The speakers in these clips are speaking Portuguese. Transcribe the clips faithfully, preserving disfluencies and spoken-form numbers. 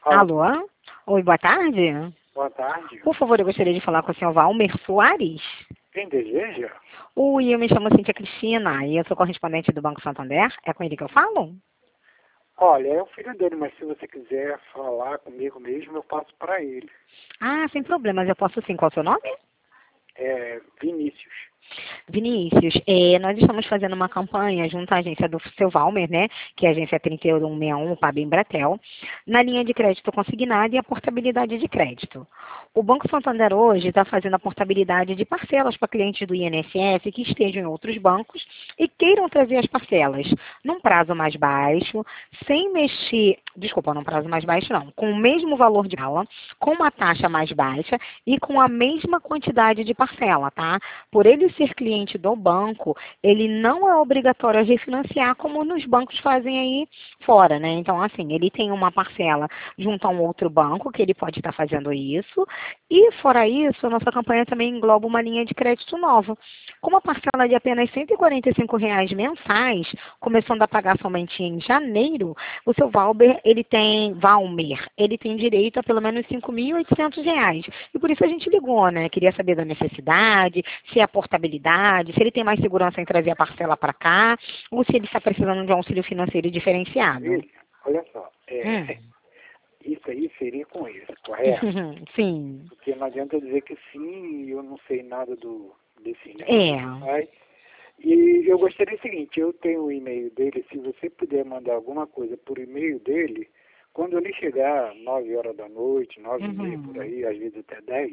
Alô, Alô? Oi, boa tarde. boa tarde. Por favor, eu gostaria de falar com o senhor Valmer Soares. Quem deseja? Oi, eu me chamo Cíntia Cristina e eu sou correspondente do Banco Santander. É com ele que eu falo? Olha, é o filho dele, mas se você quiser falar comigo mesmo, eu passo para ele. Ah, sem problemas, eu posso sim. Qual é o seu nome? É Vinícius. Vinícius, é, nós estamos fazendo uma campanha junto à agência do seu Valmer, né, que é a agência trinta e um sessenta e um, P A B Embratel, na linha de crédito consignado e a portabilidade de crédito. O Banco Santander hoje está fazendo a portabilidade de parcelas para clientes do I N S S que estejam em outros bancos e queiram trazer as parcelas num prazo mais baixo, sem mexer, desculpa, num prazo mais baixo não, com o mesmo valor de bala, com uma taxa mais baixa e com a mesma quantidade de parcela, tá? Por ele ser cliente do banco, ele não é obrigatório a refinanciar como nos bancos fazem aí fora, né? Então, assim, ele tem uma parcela junto a um outro banco que ele pode estar fazendo isso. E, fora isso, a nossa campanha também engloba uma linha de crédito nova. Com uma parcela de apenas cento e quarenta e cinco reais mensais, começando a pagar somente em janeiro, o seu Valber, ele tem, Valmer, ele tem direito a pelo menos cinco mil e oitocentos reais. E por isso a gente ligou, né? Queria saber da necessidade, se é a portabilidade, se ele tem mais segurança em trazer a parcela para cá, ou se ele está precisando de um auxílio financeiro diferenciado. Ele, olha só, é, Hum. isso aí seria com ele, correto? Sim. Porque não adianta dizer que sim e eu não sei nada do, desse É. negócio. Vai. E eu gostaria do seguinte, eu tenho o e-mail dele, se você puder mandar alguma coisa por e-mail dele, quando ele chegar nove horas da noite, nove e meia por Uhum. aí, às vezes até dez,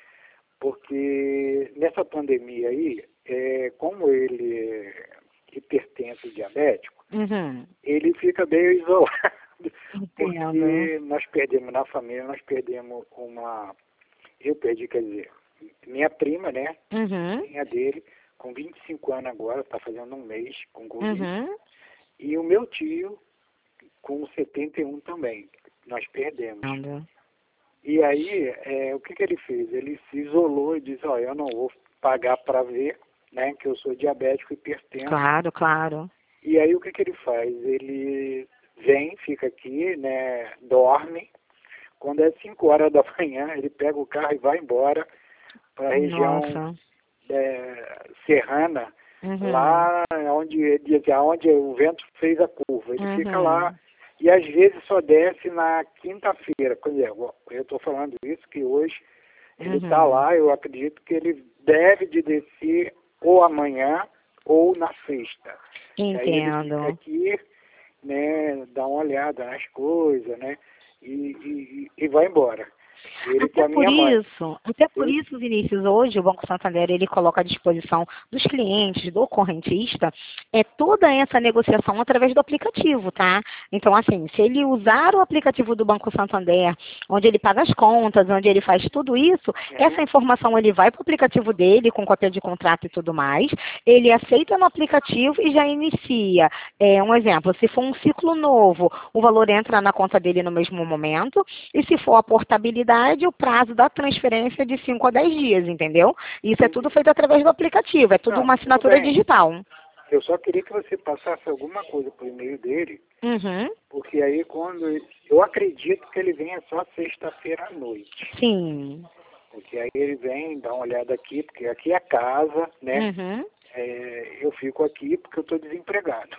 porque nessa pandemia aí, é, como ele é hipertenso e diabético, Uhum. ele fica meio isolado, Entendo. porque nós perdemos na família, nós perdemos uma, eu perdi, quer dizer, minha prima, né, Uhum. minha dele, com vinte e cinco anos agora, está fazendo um mês com Covid, Uhum. e o meu tio com setenta e um também, nós perdemos. Entendo. E aí, é, o que, que ele fez? Ele se isolou e disse, ó, eu não vou pagar para ver, né, que eu sou diabético e hipertenso. Claro, claro. E aí, o que, que ele faz? Ele vem, fica aqui, né, dorme. Quando é cinco horas da manhã, ele pega o carro e vai embora para a região Nossa. é, serrana, Uhum. lá onde, ele diz, onde o vento fez a curva. Ele fica lá Uhum. e às vezes só desce na quinta-feira. Quer dizer, eu estou falando isso que hoje ele está Uhum. lá, eu acredito que ele deve de descer ou amanhã ou na sexta. Aí ele fica Entendo. aqui, né, dá uma olhada nas coisas, né, e, e, e vai embora. Ele com Até a por minha mãe. isso, até por Eu, isso, Vinícius, hoje o Banco Santander ele coloca à disposição dos clientes, do correntista, é toda essa negociação através do aplicativo, tá? Então, assim, se ele usar o aplicativo do Banco Santander, onde ele paga as contas, onde ele faz tudo isso, essa uhum, informação ele vai para o aplicativo dele, com cópia de contrato e tudo mais, ele aceita no aplicativo e já inicia. É, um exemplo, se for um ciclo novo, o valor entra na conta dele no mesmo momento, e se for a portabilidade, o prazo da transferência é de cinco a dez dias, entendeu? Isso é tudo entendi. feito através do aplicativo, é tudo Não, uma tudo assinatura bem. digital. Eu só queria que você passasse alguma coisa por e-mail dele, Uhum. porque aí quando... ele- eu acredito que ele venha só sexta-feira à noite. Sim. Porque aí ele vem, dá uma olhada aqui, porque aqui é casa, né? Uhum. É, eu fico aqui porque eu estou desempregado.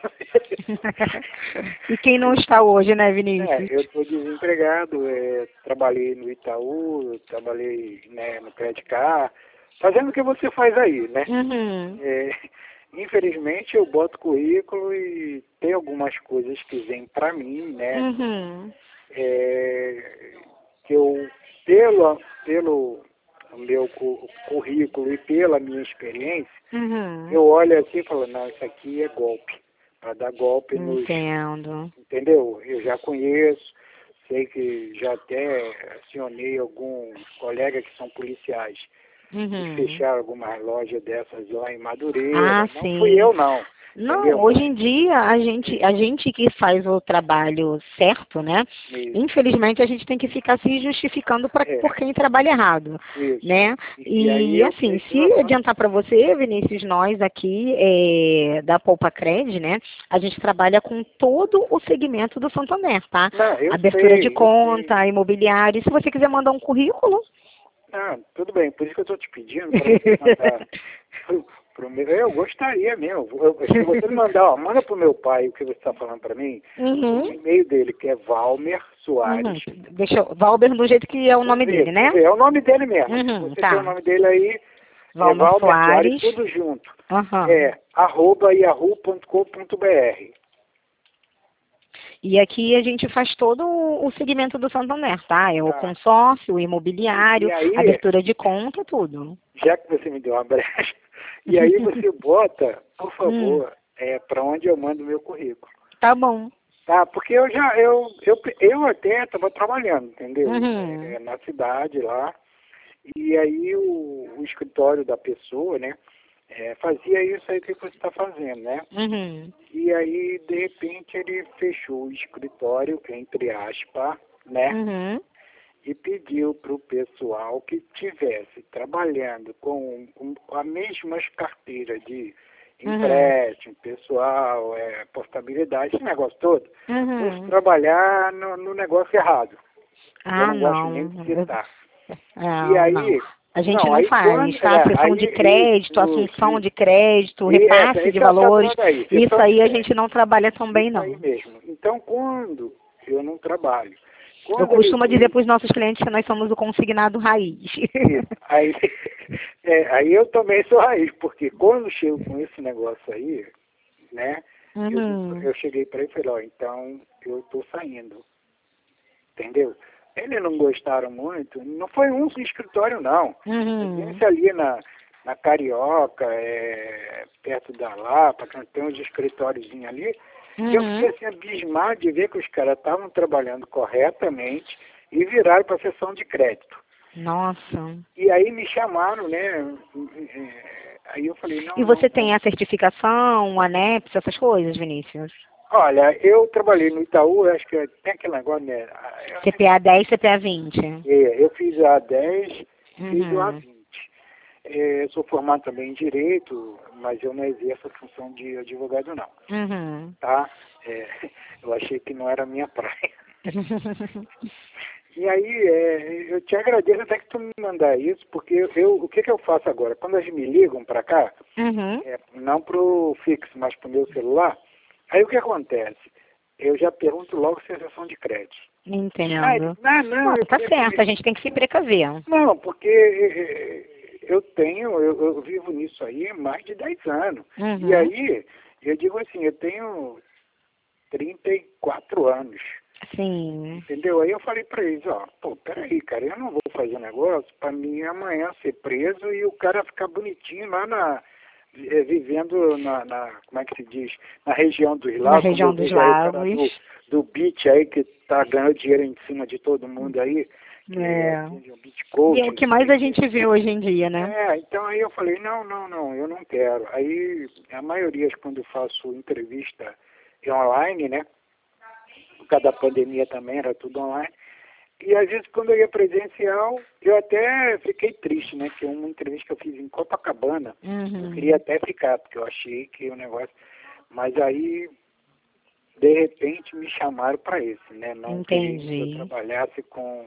E quem não está hoje, né, É, Vinícius? eu estou desempregado, é, trabalhei no Itaú, trabalhei, né, no Credit Card, fazendo o que você faz aí, né? Uhum. É, infelizmente eu boto currículo e tem algumas coisas que vêm para mim, né? Uhum. É, que eu, pelo, pelo meu cu- currículo e pela minha experiência, Uhum. eu olho assim e falo, não, isso aqui é golpe, para dar golpe nos, Entendo. entendeu? Eu já conheço, sei que já até acionei alguns colegas que são policiais Eles Uhum. fecharam algumas lojas dessas lá em Madureira. Ah, Não sim. fui eu, não. Não, Entendeu? hoje em dia a gente, a gente que faz o trabalho certo, né? Isso, Infelizmente a gente tem que ficar se justificando pra, é, por quem trabalha errado, isso. né? E, e aí E eu assim, peguei se uma fama. adiantar para você, Vinícius, nós aqui é, da Poupa Cred, né? A gente trabalha com todo o segmento do Santander, tá? Não, eu Abertura de sei, eu sei. conta, imobiliário. Se você quiser mandar um currículo, Não, tudo bem, por isso que eu estou te pedindo para você mandar pro, pro meu. Eu gostaria mesmo. Eu, se você me mandar, ó, manda pro meu pai o que você está falando para mim, uhum, o e-mail dele, que é Valmer uhum. Soares. Deixa eu, Valber do jeito que é o nome dele, Isso, né? é o nome dele mesmo. Se Uhum, você tem o tá. nome dele aí, é Valmer Valmer Soares, Soares. tudo junto. Aham. É arroba yahoo ponto com ponto br. E aqui a gente faz todo o segmento do Santander, tá? É o Tá. consórcio, o E, imobiliário, e aí, abertura de conta, tudo. já que você me deu uma brecha, e aí você bota, por Hum, favor, é, para onde eu mando meu currículo. tá bom. Tá, porque eu já, eu, eu, eu até estava trabalhando, entendeu? Uhum, É, na cidade lá, e aí o, o escritório da pessoa, né, é, fazia isso aí que você está fazendo, né? uhum, E aí, de repente, ele fechou o escritório, entre aspas, né? uhum, E pediu para o pessoal que tivesse trabalhando com, com a mesmas carteiras de uhum, empréstimo, pessoal, é, portabilidade, esse negócio todo, fosse uhum. trabalhar no, no negócio errado. Eu Ah, não gosto nem de não. Eu- citar. E ah, não. aí, A gente não, não aí faz, quando, tá? é, Sessão de aí, crédito, isso, assunção isso, de crédito, e essa, repasse de esse é o valores. problema aí, Isso sessão de aí a crédito. gente não trabalha também, Isso aí não. mesmo. Então, quando eu não trabalho, Eu quando ele costumo dizer diz para os nossos clientes que nós somos o consignado raiz. isso, aí, é, aí eu também sou raiz, porque quando eu chego com esse negócio aí, né, eu, digo- Uhum, eu cheguei para ele e falei, ó, então eu estou saindo, entendeu? Eles não gostaram muito, não foi um escritório não, uhum, agência ali na, na Carioca, é, perto da Lapa, que tem uns escritóriozinhos ali, e eu fiquei uhum. assim abismado de ver que os caras estavam trabalhando corretamente e viraram para a sessão de crédito. Nossa. E aí me chamaram, né? é, Aí eu falei, não, E não, você não. tem a certificação, o ANEPS, essas coisas, Vinícius? Olha, eu trabalhei no Itaú, eu acho que tem aquele negócio, né? Eu, C P A dez, C P A vinte. é, eu fiz a dez, fiz o a Uhum. vinte. É, sou formado também em Direito, mas eu não exerço a função de advogado, não. Uhum. Tá? É, eu achei que não era a minha praia. E aí, é, eu te agradeço até que tu me mandar isso, porque eu, eu- o que, que eu faço agora? Quando eles me ligam para cá, Uhum. é, não pro fixo, mas pro meu celular, aí o que acontece? Eu já pergunto logo se é sessão de crédito. Ah, ele- Entendo. não, não, Não, eu tá queria certo, a saber. gente tem que se precaver. Não, porque é, eu tenho, eu, eu vivo nisso aí há mais de dez anos. E Uhum. aí, eu digo assim, eu tenho trinta e quatro anos. Sim. Entendeu? Aí eu falei pra eles, ó, pô, peraí, cara, eu não vou fazer um negócio pra mim amanhã ser preso e o cara ficar bonitinho lá na, eh, vivendo na, na, como é que se diz, na região dos Na lagos, como eu região dos vejo aí o cara lagos. do, do beach aí que tá ganhando dinheiro em cima de todo mundo aí, que é, É. atende um beach E é coach, o não que sei mais o a quê. gente vê hoje em dia, né? É, então aí eu falei, não, não, não, eu não quero. Aí a maioria, quando eu faço entrevista é online, né? Por causa da pandemia também, era tudo online. E às vezes quando eu ia presencial, eu até fiquei triste, né? Que uma entrevista que eu fiz em Copacabana, eu queria Uhum. até ficar, porque eu achei que o negócio... Mas aí, de repente, me chamaram para esse, né? Não queria que eu Entendi. trabalhasse com,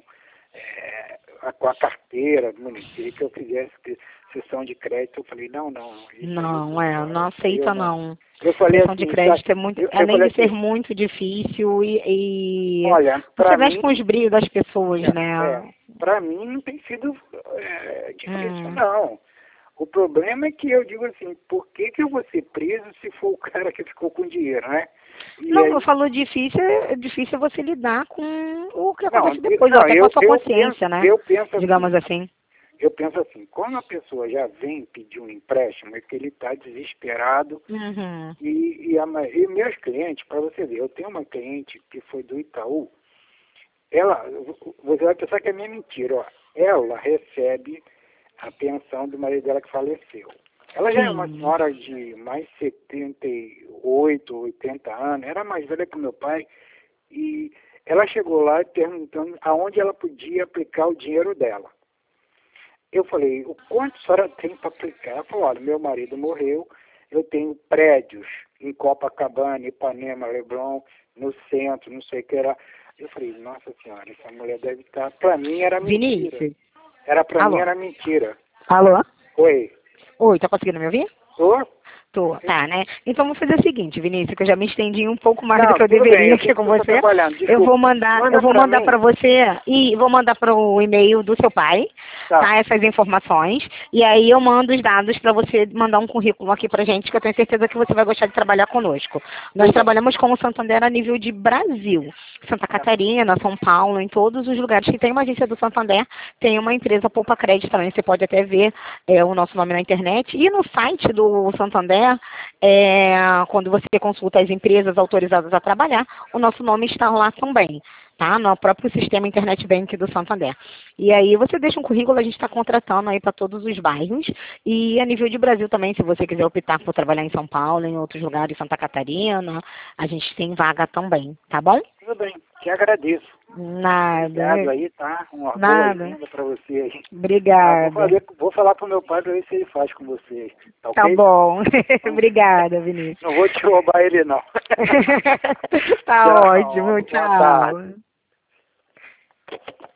é, a, com a carteira do município, que eu fizesse que- sessão de crédito. Eu falei, não, não, isso aí eu tô Não, é, fora, não isso aí eu aceita não. não. Eu falei Sessão de assim, sabe? crédito é muito, Eu, eu além falei de ser assim, muito difícil e, e olha, você para mexe mim, com os brilhos das pessoas, é, é, né? para mim não tem sido é, difícil, Hum. não. O problema é que eu digo assim, por que, que eu vou ser preso se for o cara que ficou com dinheiro, né? E Não, eu aí, falo difícil, é difícil você lidar com o que não, acontece di- depois, ou não, até com a eu, sua eu penso, consciência, né? eu penso Digamos assim, assim. eu penso assim, quando a pessoa já vem pedir um empréstimo, é que ele está desesperado. Uhum. E, e, a, ma- e meus clientes, para você ver, eu tenho uma cliente que foi do Itaú, ela, você vai pensar que é minha mentira, ó, ela recebe a pensão do marido dela que faleceu. Ela já Sim. é uma senhora de mais setenta e oito, oitenta anos, era mais velha que meu pai, e ela chegou lá perguntando aonde ela podia aplicar o dinheiro dela. Eu falei, o quanto a senhora tem para aplicar? Ela falou, olha, meu marido morreu, eu tenho prédios em Copacabana, Ipanema, Leblon, no centro, não sei o que era. Eu falei, nossa senhora, essa mulher deve estar... Para mim era mentira. Vinícius. Era para Alô? mim era mentira. Alô? Oi. Oi, tá conseguindo me ouvir? Tô? Tô, tá, né? Então vamos fazer o seguinte, Vinícius, que eu já me estendi um pouco mais do Não, que eu tudo deveria bem, eu aqui sei com que você tá você. trabalhando, Eu desculpa. vou mandar, Manda eu vou pra mandar mim. para você e vou mandar para o e-mail do seu pai, Tá. tá. Essas informações. E aí eu mando os dados para você mandar um currículo aqui pra gente, que eu tenho certeza que você vai gostar de trabalhar conosco. Nós Tudo bem. trabalhamos com o Santander a nível de Brasil. Santa Catarina, São Paulo, em todos os lugares que tem uma agência do Santander, tem uma empresa Poupa Crédito também. Você pode até ver é, o nosso nome na internet. E no site do Santander, é, quando você consulta as empresas autorizadas a trabalhar, o nosso nome está lá também, tá? No próprio sistema Internet Bank do Santander. E aí você deixa um currículo, a gente está contratando aí para todos os bairros. E a nível de Brasil também, se você quiser optar por trabalhar em São Paulo, em outros lugares, Santa Catarina, a gente tem vaga também, tá bom? Tudo bem, te agradeço. Nada. Obrigado aí, tá? Uma Nada. boa agenda pra você aí. Ah, Obrigada. vou, fazer, vou falar pro meu pai pra ver se ele faz com você. Tá ok? Tá bom. Obrigada, Vinícius. Não vou te roubar ele, não. Tá Tchau, ótimo. boa Tchau. tarde.